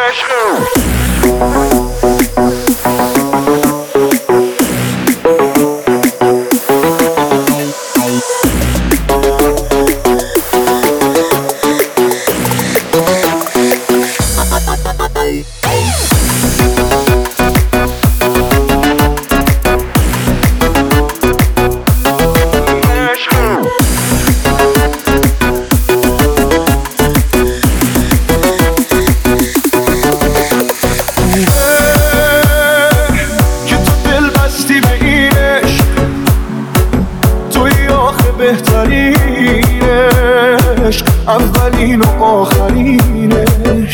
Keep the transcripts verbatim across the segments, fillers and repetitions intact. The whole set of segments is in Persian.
بهترینش، اولین و آخرینش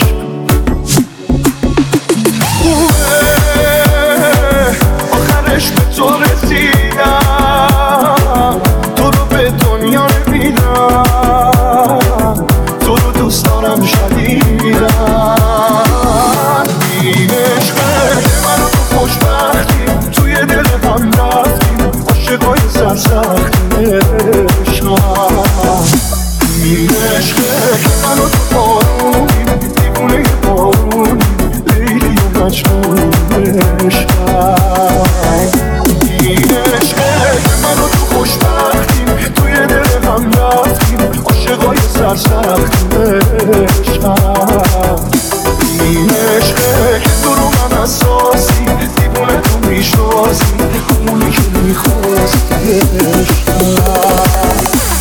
خوبه، آخرش به تو رسیدم، تو رو به دنیا نمیدم، تو رو دوست دارم شدیدم. این عشقه که من و تو خوشبختیم، توی دل هم رفتیم، عاشقای سرسختیم عشقم. این عشقه که من و تو بارونیم، دیوونه بارونیم، لیلی و مجنون عشقم. این عشقه که من و تو خوشبختیم، توی دل هم رفتیم، عاشقای سرسختیم عشقم. این عشقه که تو رو من اساسی، دیوونه تو میشناسی، همونی که میخواستی عشقم.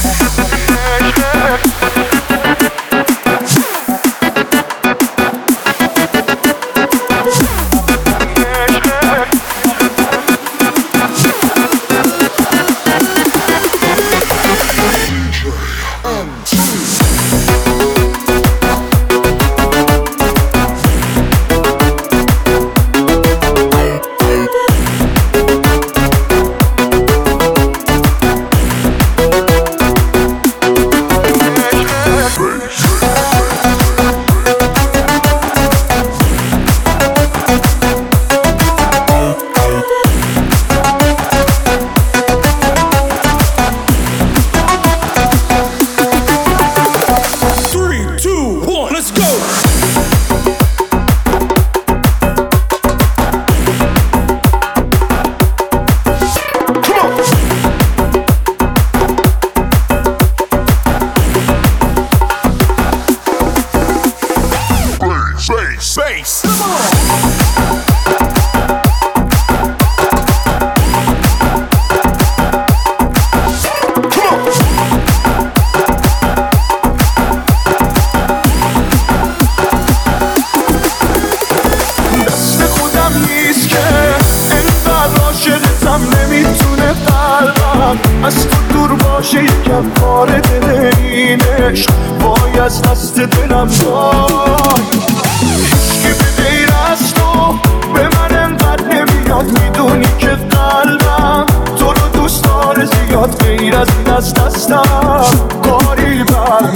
Bass. دست خودم نیست که انقدر عاشقتم، نمیتونه قلبم از تو دور باشه، یکم کار دل این عشق وای از دست دلم وای. هیچکی به غیر از تو به من انقدر نمیاد، میدونی که قلبم تو رو دوست داره زیاد، غیر از این از دستم کاری بر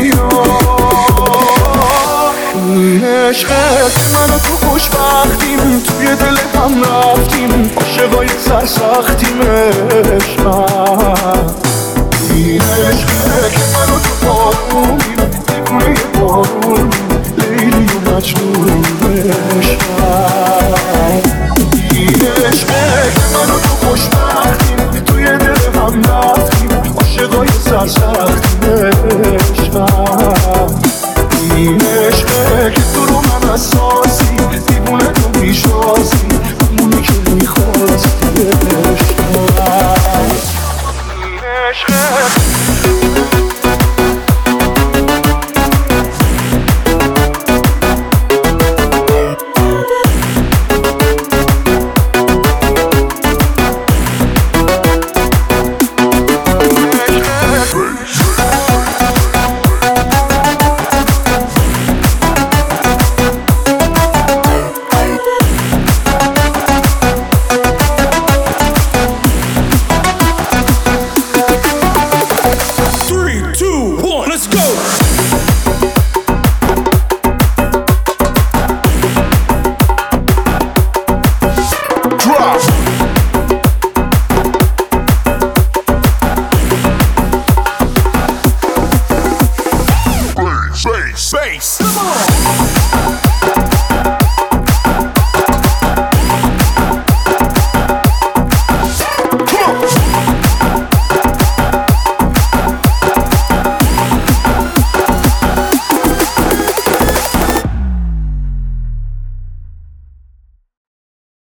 نمیاد. این عشقه که من و تو خوشبختیم، توی دل هم رفتیم، عاشقای سرسختیم عشقم. این عشقه که من و تو بارونیم، دیوونه بارونیم، لیلی و مجنون عشقم. این عشقه که من و تو خوشبختیم، توی دل هم رفتیم، عاشقای سرسختیم